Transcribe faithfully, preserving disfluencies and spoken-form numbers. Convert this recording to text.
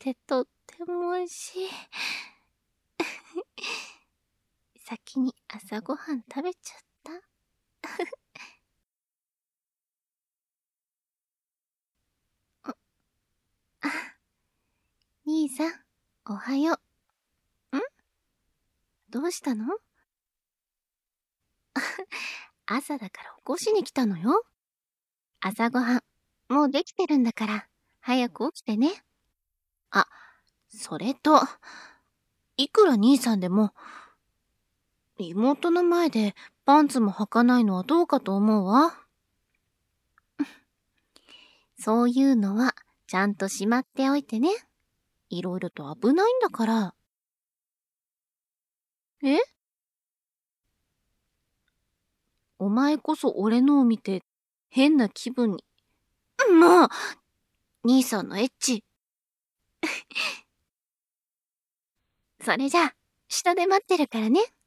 てとっても美味しい。先に朝ごはん食べちゃった。あ、兄さん、おはよう。ん？どうしたの？朝だから起こしに来たのよ。朝ごはん、もうできてるんだから、早く起きてね。あ、それと、いくら兄さんでも、妹の前でパンツも履かないのはどうかと思うわ。そういうのは、ちゃんとしまっておいてね。いろいろと危ないんだから。え？お前こそ俺のを見て、変な気分に。もう！兄さんのエッチ。それじゃあ、下で待ってるからね。